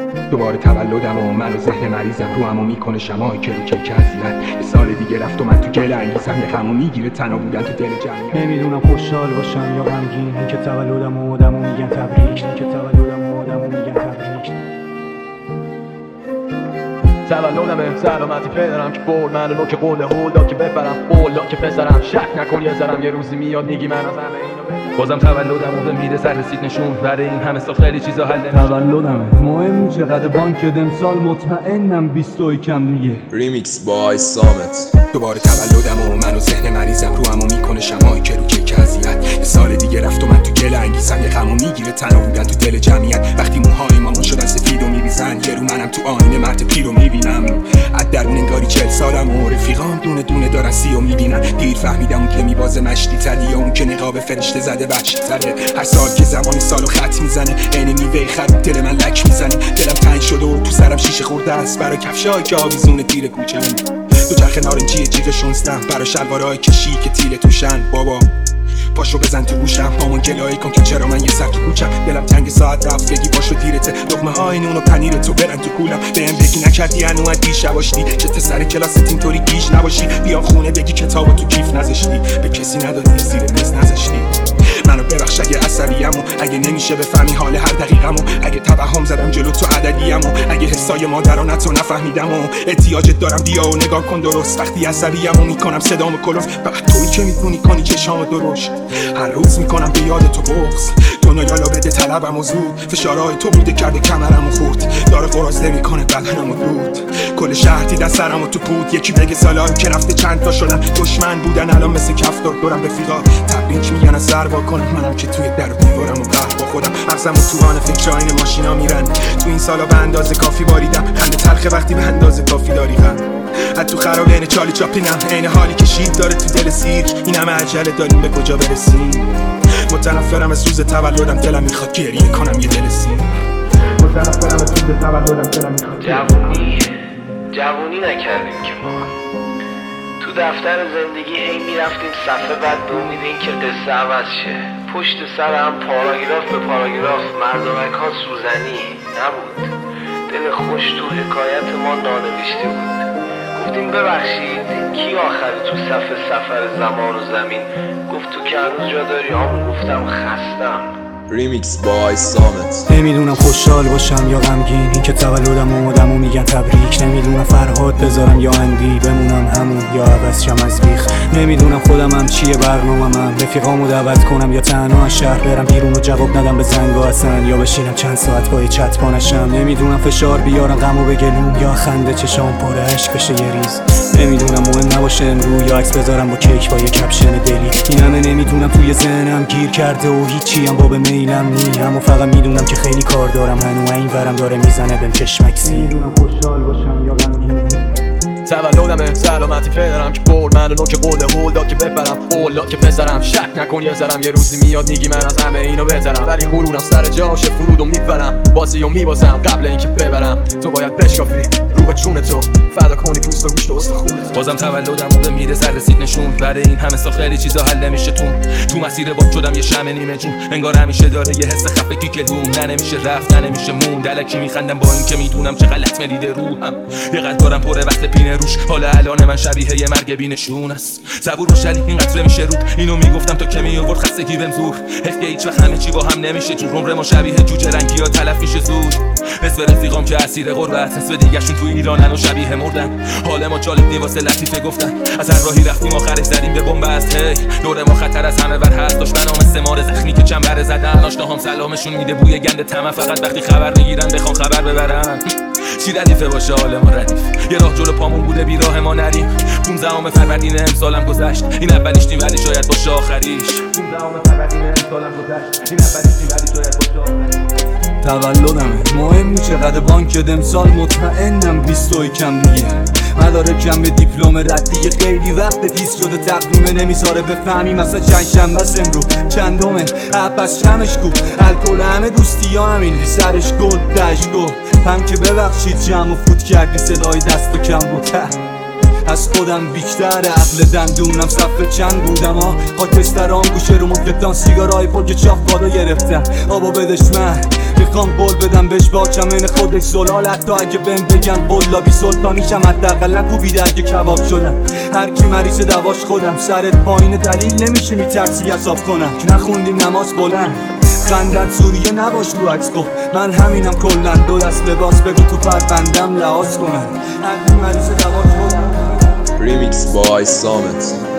دوباره تولدم و من و ذهن مریضم رو همو میکنه شمایی که رو کیک اذیت. یه سال دیگه رفت و من تو گل انگیزم، یه غمو میگیره تنها بودن تو دل جمعیت. نمیدونم خوشحال باشم یا غمگین، این که تولدم و آدمو میگن تبریک، این که تولدم و آدمو میگن تبریک. تولدمه سلامتی پدرم که برد منو نوک قول هولدا که ببرم قولا که پسرم شک نکن یه ذرم یه روزی میاد میگی من از همه اینو بازم تولدم و میره سر رسید نشون برای این همه سال خیلی چیزا حل نمیشه. تولدمه مهم چقدر بانک امسال مطمئنم 20 کم دیگه. ریمیکس بای سامت. دوباره تولدم و من و ذهن مریضم رو همو میکنه شمایی که رو کیک اذیت. یه سال دیگه رفت و من تو گل انگیزم، یه غمو میگیره تنها بودن تو دل جمعیت. وقتی موهای مامان شدن سفید و میریزن، یه رو منم تو آینه مرد پیر رو میبینم از درون انگاری 40 سالم و رفیقام دونه دونه دارن 30 و میبینن. دیر فهمیدم اون که میبازه مشتی تری اون که نقاب فرشته زده بچه تره. هر سال که زمان سالو خط میزنه عین میوه خراب دل من لک میزنه. دلم تنگ شده و تو سرم شیشه خورده است برای کفشای که آویزون تیر کوچم. دو چرخ نارنجی جیغ 16 برای شلوارای کشی که تیله توشن. بابا پاشو بزن تو گوشم هامون گلایی کن که چرا من یه سر تو کوچم. دلم تنگ ساعت رفت بگی پاشو دیرته، لقمه های نون و پنیر تو برن تو کولم. بهم بگی نکردی هنو از دیشب آشتی، چه سر کلاست اینطوری گیج نباشی. بیا خونه بگی کتابو تو کیف نذاشتی، به کسی ندادی زیر میز نذاشتی. منو ببخش اگه عصبیمو، اگه نمیشه بفهمی حال هر دقیقمو، اگه توهم زدم جلو تو عددیمو، اگه حسای مادرانتو نفهمیدمو. احتیاجت دارم بیا و نگاه کن درست. وقتی عصبیمو میکنم صدامو کلوف، فقط تویی که میتونی کنی چشامو درشت. هر روز میکنم به یاد تو بغض، دنیا یالا بده طلبم و زود. فشارهای تو بوده کرده کمرمو خورد، داره قرازده میکنه بدنمو دود. کل شهر دیدن سرمو تو پود، یکی بگه سالایی که رفته چند تا شدن دشمن بودن الان مثل کفتار دورم رفیقا تبریک میگن از سر واکنم. منم که توی در و دیوارم و قهر با خودم حبسم و توان فکر این ماشینا میرن. تو این سالا به اندازه کافی باریدم، خنده تلخه وقتی به اندازه کافی داری غم. از تو خراب عین چالی چاپلینم، عین حالی که شید داره تو دل سیر. این همه عجله داریم به کجا برسیم؟ متنفرم از روز تولدم، دلم میخواد گریه کنم یه دل سیر. متنفرم از روز تولدم، دلم میخواد جوونی نکردیم که ما تو دفتر زندگی هی میرفتیم صفحه بعد به امید این که قصه عوض شه. پشت سر هم پاراگراف به پاراگراف مردمک ها سوزنی نبود. دل خوش تو حکایت ما نانوشته بود. گفتیم ببخشید کی آخری تو صفحه سفر زمان و زمین؟ گفت تو که هنوز جا داری همون. گفتم خستم. ریمیکس بای سامت. نمیدونم خوشحال باشم یا غمگین، این که تولدم و آدمو میگن تبریک. نمیدونم فرهاد بذارم یا اندی، بمونم همون یا عوض شم از بیخ. نمیدونم خودمم چیه برنامه‌م، رفیقامو دعوت کنم یا تنها از شهر برم بیرون و جواب ندم به زنگا اصلا، یا بشینم چند ساعت با یه چت پانشم. نمیدونم فشار بیارم غمو بگلوم یا خنده چشام پر اشک بشه یه ریز. نمیدونم مهم نباشه امرو یا عکس بذارم با کیک با یه کپشن دلی. این همه نمیدونم توی ذهنم گیر کرده و هیچی هم باب میلم نی. اما فقط میدونم که خیلی کار دارم هنو این ورم داره میزنه بهم چشمک سی. نمیدونم خوشحال باشم یا غمگین. تولدمه سلامتی پدرم که برد منو نوک قول هولدا که ببرم قولا که پسرم شک نکن یه ذرم یه روزی میاد میگی من از همه اینو بهترم. ولی غرورم سر جاشه فرودو میبرم، بازیو میبازم قبل اینکه ببرم. تو باید بشکافی رو به چون تو فدا کنی پوست و گوشت و استخونت. بازم تولدم بوده میره سر رسید نشون برای این همه سال خیلی چیزا حل نمیشه. تو مسیر باد شدم یه شمع نیمه جون، انگار همیشه داره یه حس خفگی که روم نه نمیشه رفت نه نمیشه موند. الکی میخندم با این که میدونم چه غلط ملیده روحم. یه قد دارم پره وقت پینه روش، حالا الان من شبیه یه مرگ بینشون است. صبور باش علی این قطره میشه رود، اینو میگفتم تو که میآورد خستگی بهم زور. حس که هیچ وقت همه چی با هم نمیشه جور. عمر ما شبیه جوجه رنگی ها تلف میشه زود. نصف رفیقام که اسیر غربت، نصف دیگه‌شون تو ایرانن و شبیه مردن. حال ما جالب نی واسه لطیفه گفتن، از هر راهی رفتیم آخرش زدیم به بنبست. هی دور ما خطر از همه ور هست، دشمنام مثل مار زخمی که چنبره زدن. آشناهام سلامشون میده بوی گند طمع، فقط وقتی خبر میگیرن بخوام خبر ببرن. چی ردیفه باشه حال ما ردیف، یه راه جلو پامون بوده بی راه ما نریم. 15 فروردین امسالم گذشت، این اولیش نیم ولی شاید باشه آخریش. 15 فروردین امسالم گذشت، این اولیش نیم ولی شاید باشه آخریش. تولدمه مهم نی چقدر بانک امسال مطمئنم 20 کم دیگه. مدارکم به دیپلم ردیه خیلی وقت پیس شده تقدیمه نمیذاره بفهمی مثلا چند شنبه است امرو چندمه. پس کمش کو الکل همه دوستی ها همین سرش گل دشگو هم که ببخشید جمع و فوت کردی صدای دست و کم بوده. از از خودم بیشتر عقل دندونم صفحه چند بودم خاکسترام گوشه رو مکتان سیگارای پاک چاق بالا گرفتم آبا بدش من میخوام بول بدم بهش با چمن خودش زلال حتی اگه بهم بگن بولا بی سلطانیشم حداقل نکوبیده اگه کباب شدم هر کی مریض دواش خودم سرت پایین دلیل نمیشه میترسی عذاب کنم نخوندیم نماز بلند خندت سوریه نباش رو عکس گفت من همینم کلن دو دست لباس بگو تو پربندم لحاظ کنن هر کی مریض دواش خودم Remix by Summit.